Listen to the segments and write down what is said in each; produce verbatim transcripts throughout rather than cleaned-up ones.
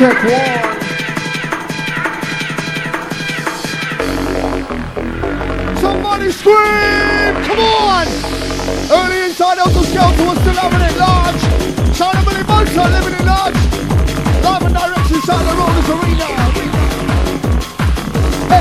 check one. Somebody scream! Come on! Early inside Elton Skelter was still having it large. China Billy Motor living it large. Live and direct inside the Rollers Arena. Hey.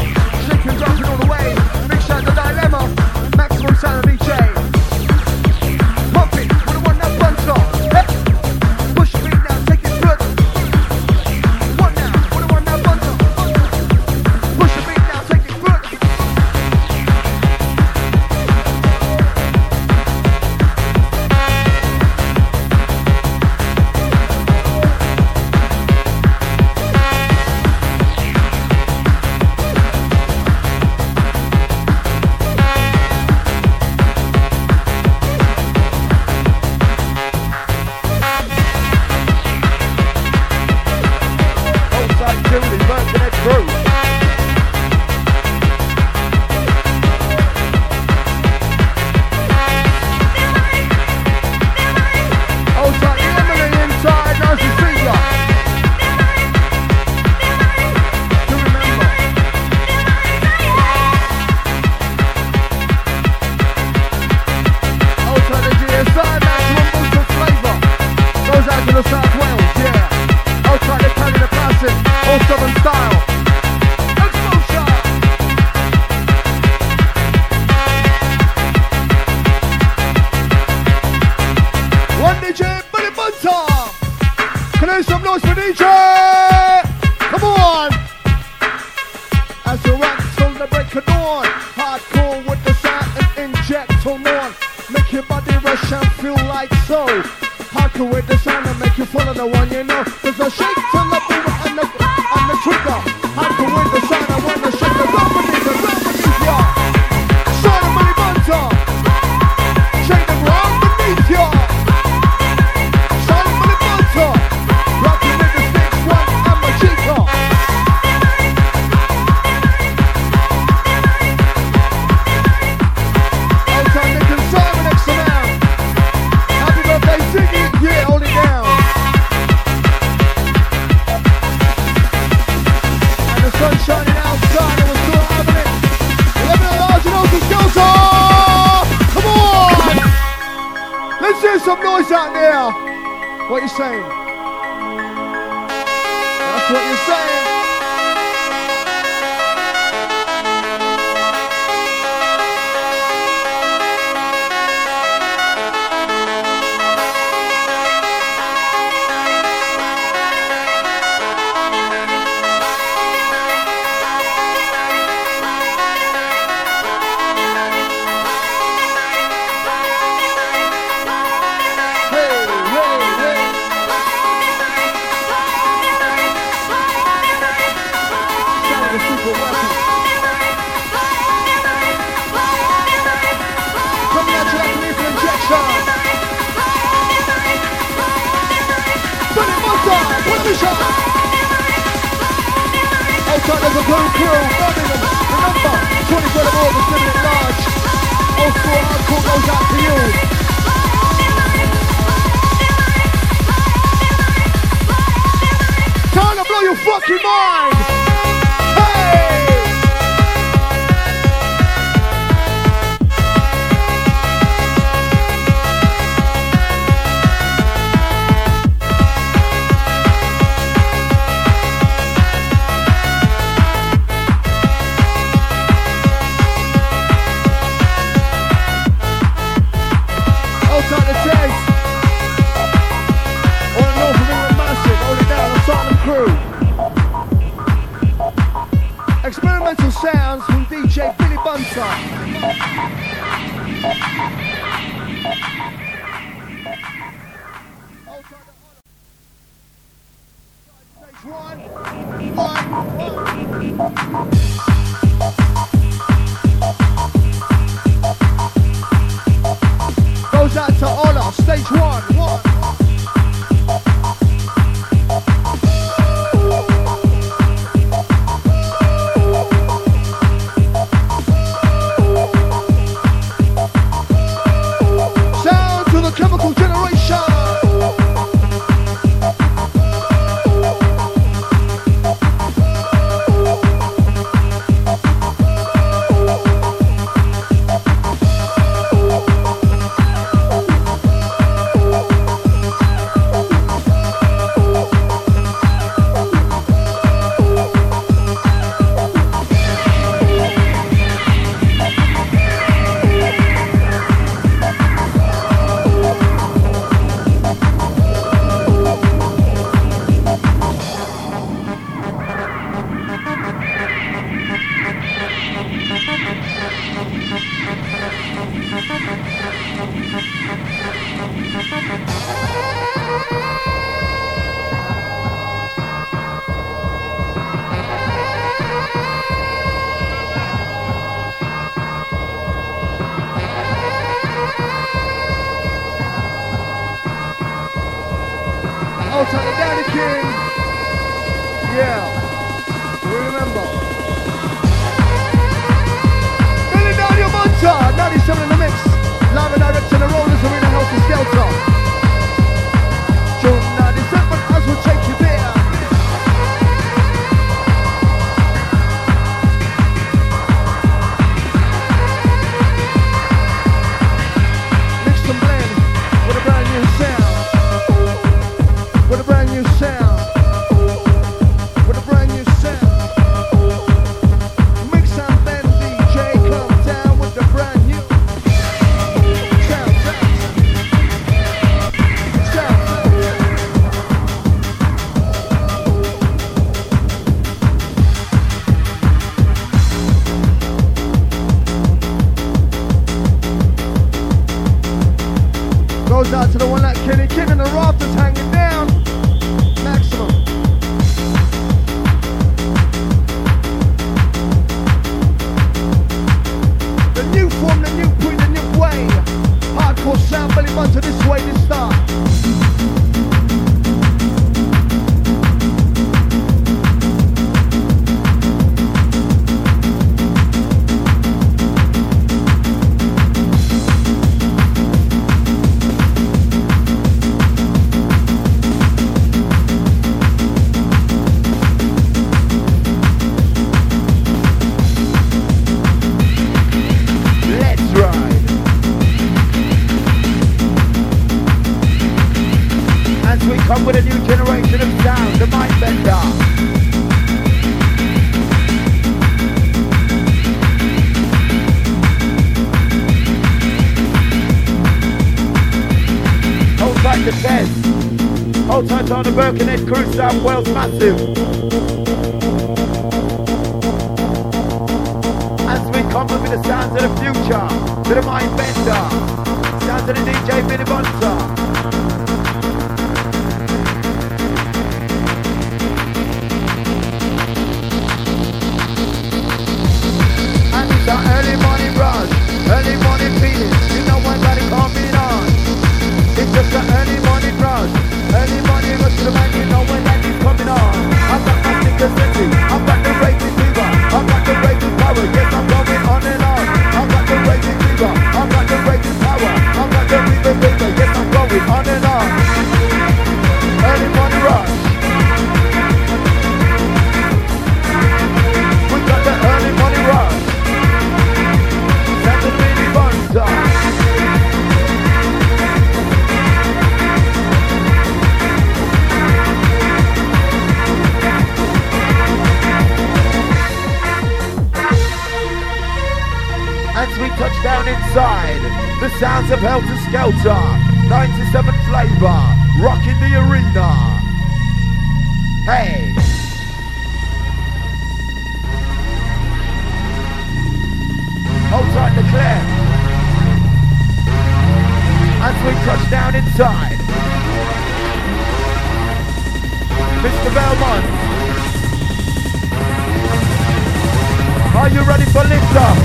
Dropping all the way, big shout to Dilemma, Maximum Sound of D J. Julie, Birkenhead crew. Outside Emily, inside Nancy Finger. Do remember. Outside the G S I, maximum boost of flavour. Goes out to the South Wales, yeah. Outside the Canada Classic, all Southern style. Exposure! One D J, Billy Bunter! Can I hear some noise for D J? Come on! As the rocks till the break of dawn, hardcore with the sound and inject on one. Make your body rush and feel like so. Hardcore with the sound and make you follow the one you know. There's a shake to the boom and the, and the trigger. Hardcore with the sound and when the shake the drum beneath the drum beneath ya. Sound of Billy Bunter. Shake the ground beneath ya. Sound of Billy Bunter. Rocking with the six one and my chica. Outside Nick and Simon next to now. Happy birthday, Ziggy. Yeah, hold it down. And the sun's shining outside and we're still having it. eleven at large and Ocean Skelter. Come on. Let's hear some noise out there. What you saying? That's what you're saying. Hey, hey, hey. Sound of the super weapon. Coming at you like an lethal injection. Billy Bunter, put the shot. Outside there's a blue crew, Birmingham. Remember, twenty-third of August, living at large. Old school hardcore goes out to you. Time to blow your fucking mind! Hey! Outside the taste. All the North of England massive, hold it down, the Silent Crew. Experimental sounds from D J Billy Bunter. Stage one, one, one. Goes out to Ola, stage one, one. Sound to the chemical generation. I'll take it down the king. Yeah. remember. Billy down your Monta, ninety-seven in the mix. Live and direct in the Rollers Arena, Helter Skelter. June ninety-seven, as we'll take you there. With a brand new sound, with a brand new sound, mix and blend D J, come down with the brand new sound, sound, sound, goes out to the one that Kenny King and the rafters hanging down. Maximum. The new form, the new point, the new way. Hardcore sound, belly button this way, this start. Come with a new generation of sound, the Mind Bender. Hold tight to Tez. Hold tight on the Birkenhead crew, South Wales massive. As we come with the sounds of the future, to the Mind Bender. Sounds of the D J Billy Bonza. The early morning rush, early morning feeling, you know I got it coming on. It's just the early morning rush, early morning rush to the man, you know when that is coming on. I've got my stickers ready, I've got the raging fever, I've got the raging power, yes I'm going on and on. I've got the raging fever, I've got the raging power, I've got the river river, yes I'm going on and on. Early morning rush. We got the early morning rush. That's a really fun time. As we touch down inside, the sounds of Helter Skelter, ninety-seven flavor, rocking the arena. Hey. Hold tight to Claire. As we touch down inside, Mister Belmont, are you ready for lift off?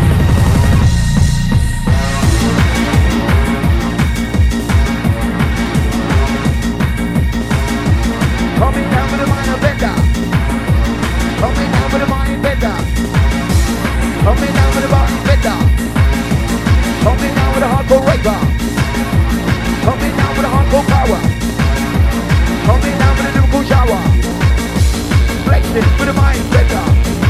Coming down with a minor bender. Coming down with a mind bender. Coming down with a button bender. Coming down with a hardcore raver. Coming down with a hardcore power. Coming down with a lyrical shower. Flexing with a mind bender.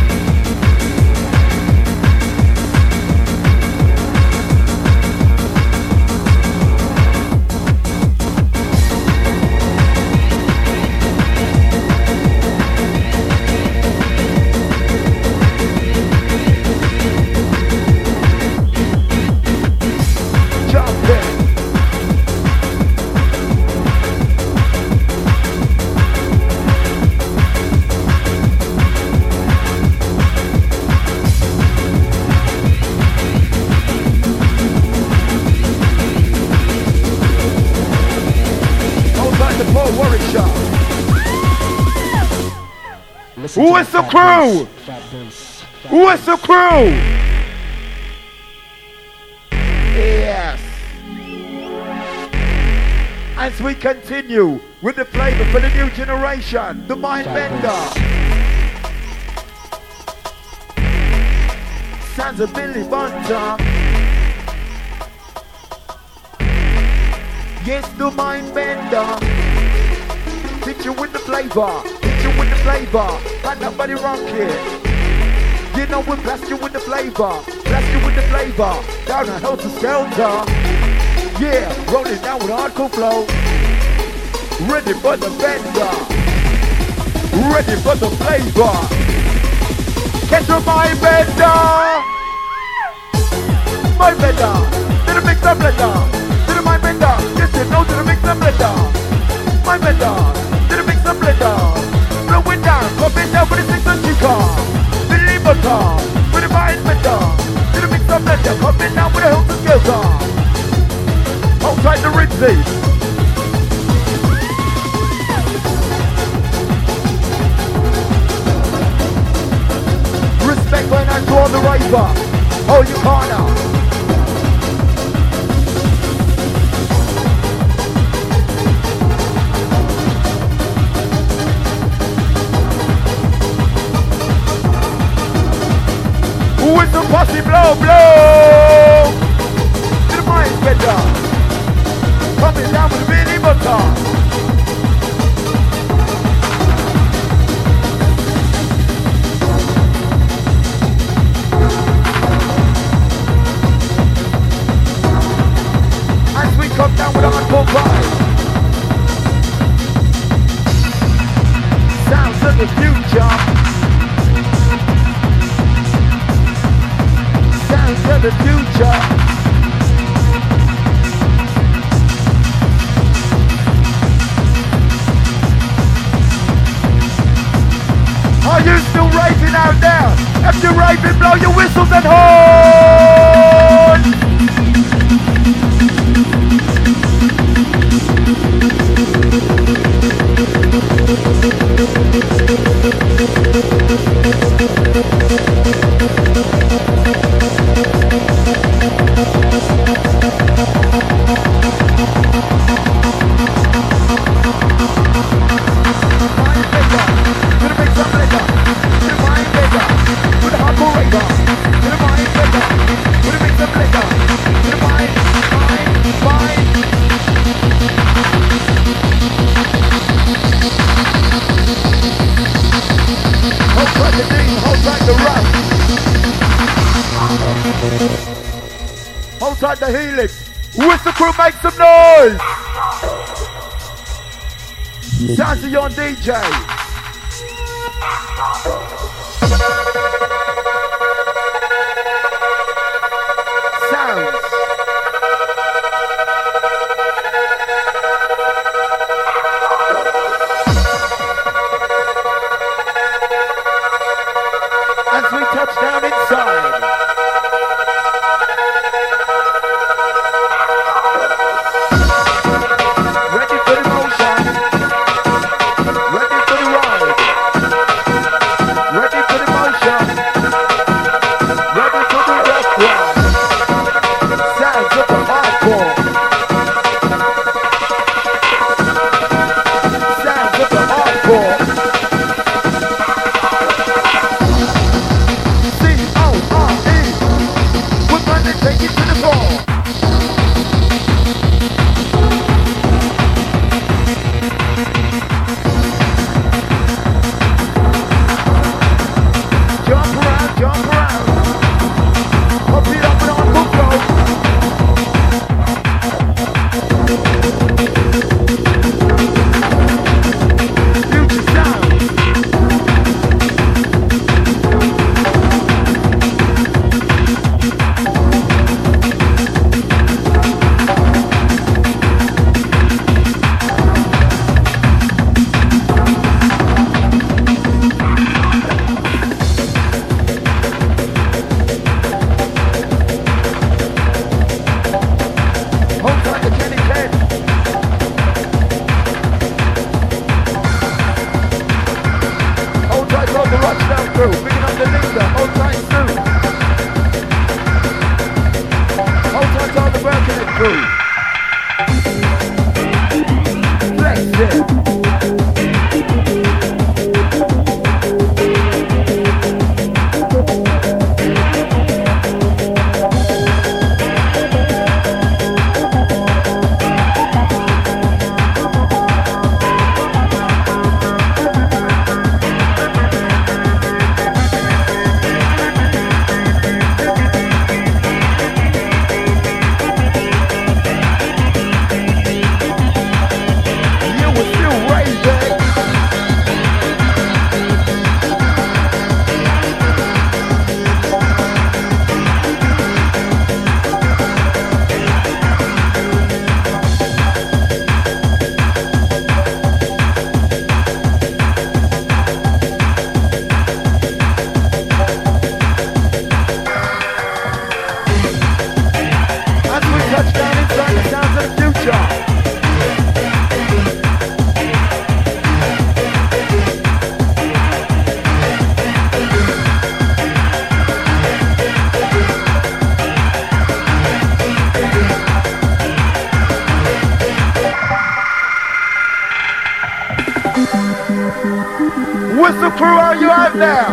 Who is the crew? Who is the crew? Yes. As we continue with the flavor for the new generation, the Mind Bender. Sounds of Billy Bunter. Yes, the mind bender. Hit you with the flavor. Hit you with the flavor. Ain't nobody wrong here. You know we blast you with the flavor. Blast you with the flavor. Down the house of Skelter. Yeah, rolling down with hardcore flow. Ready for the bender. Ready for the flavor. Get to my bender. My bender. To the mix and blender. To the my bender. Yes, you know to the mix and blender. My bender. To the mix and blender. Blow it down. Come it down with the six and chica. Believe it or with the my bender. To the mix and blender. Come it down with the hills and skelter. Outside the Ritzy. Respect when I draw the raver. Oh, you corner. With the posse blow, blow. To the mind bender. Coming down with Billy Butter. As we come down with a hardcore vibe. Sounds of the future. Sounds of the future. Are you still raving out there? If you're raving, blow your whistles and horns! Outside the helix, whistle crew, make some noise. Sounds of your D J. Sounds. As we touch down inside. are you out there?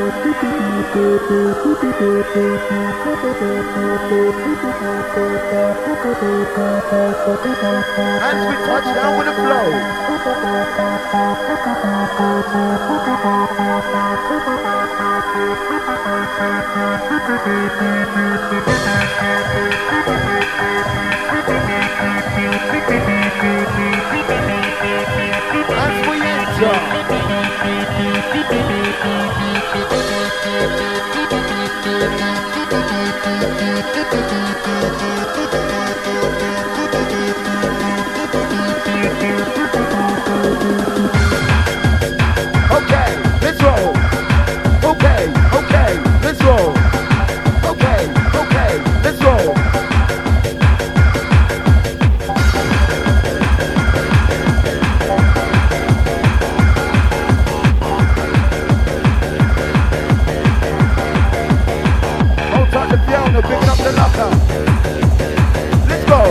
As we touch down with the flow. As we enter. Okay, let's roll. Okay, okay, let's roll. Okay, okay, let's roll. Hold on the piano, picking up the locker. Let's go.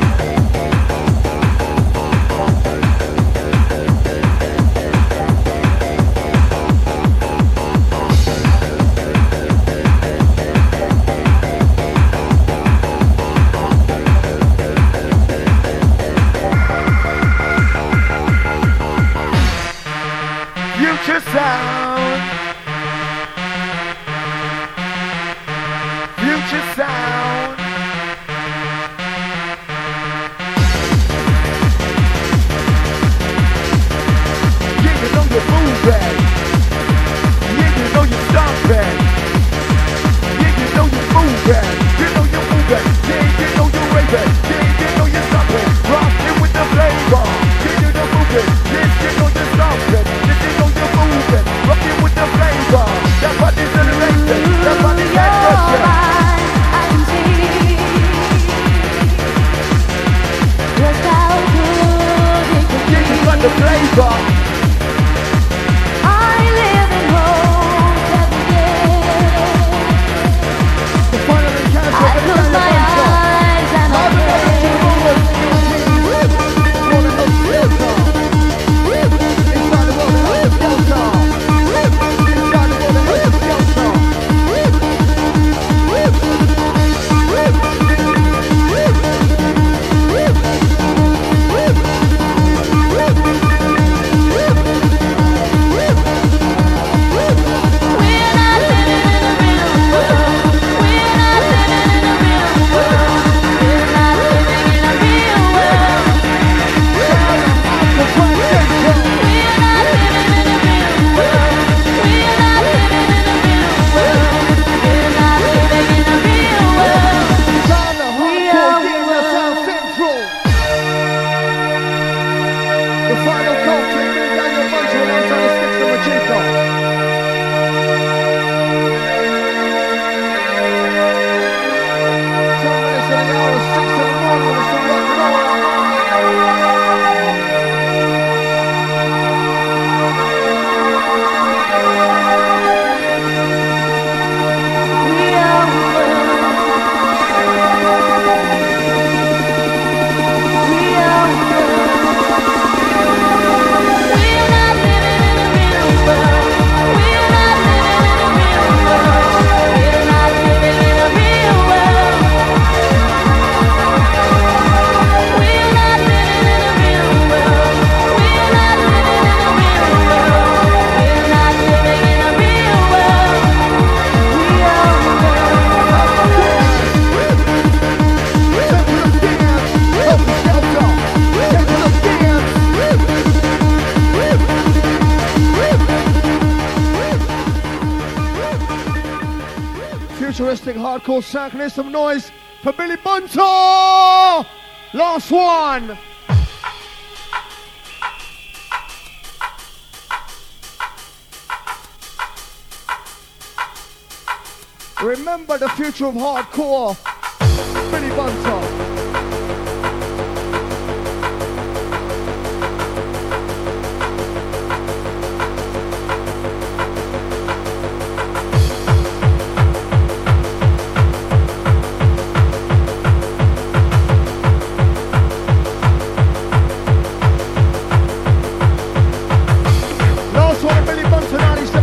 Future sound. Future sound. Yeah, you know you're moving. Yeah, you know you're stomping. Yeah, you know you're moving. You know you're moving. Yeah, you know you're raving. Yeah, you know you're stomping. Rocking with the flavor. Yeah, you know moving. Yeah, you know you're stomping. Yeah, you know you're moving. Rocking with the flavor. That body's elevation. That body's action. I can see just how good it can Yeah, you got the flavor. I live in hope every day. The final encounter I of the close my Daniel eyes and I We're not living in a real world. We're not living in a real world. We're not living in a real world. We're not living in a real world. We're not living in a real world. We're not living in a real world. The final call to Daniel Bunch alongside the Sticks and Machiko. Ten minutes in the hour, six in the morning, we're still rocking on. We are world. We are world. We're not living in a real world. We're not living in a real world. We're not living in a real world. We're not living in a real world. We're not living in a real world. We're not living in a real world. We are world. Temple of Dance, help the shelter. Temple of Dance. Futuristic hardcore sound. Can I hear some noise for Billy Bunter? Last one. Remember the future of hardcore. Billy Bunter. Last one, Billy Bunter ninety-seven.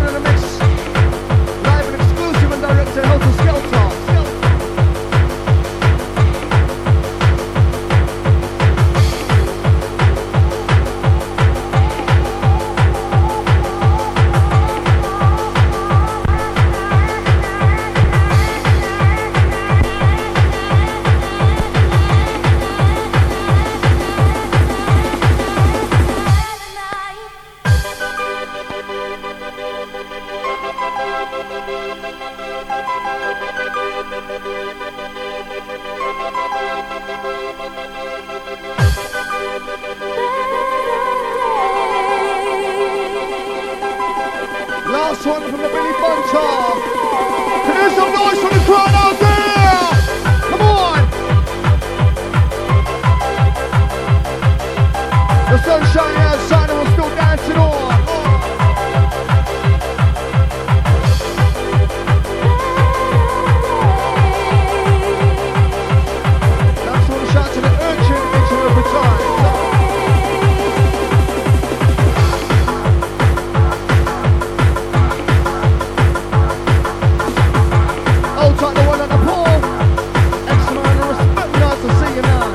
Last one from the Billy Bunter. Can you do some noise from the crowd out there? Come on. The sun's shining outside and we're still dancing on. That's all the shout to the urchin into the baton. Hold tight the one on the pole. Extra man of respect, nice to see you now.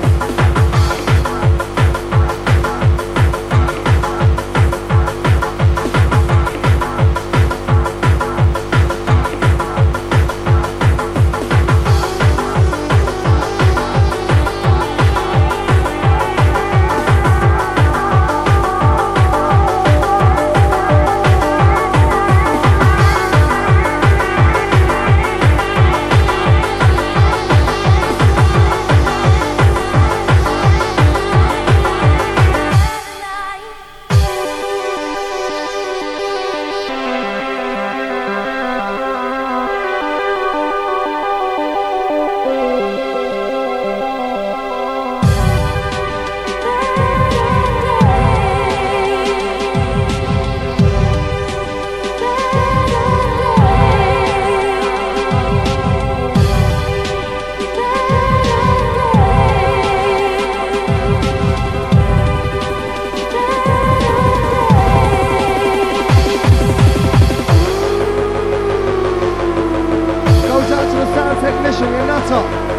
Technician, you're nuts up.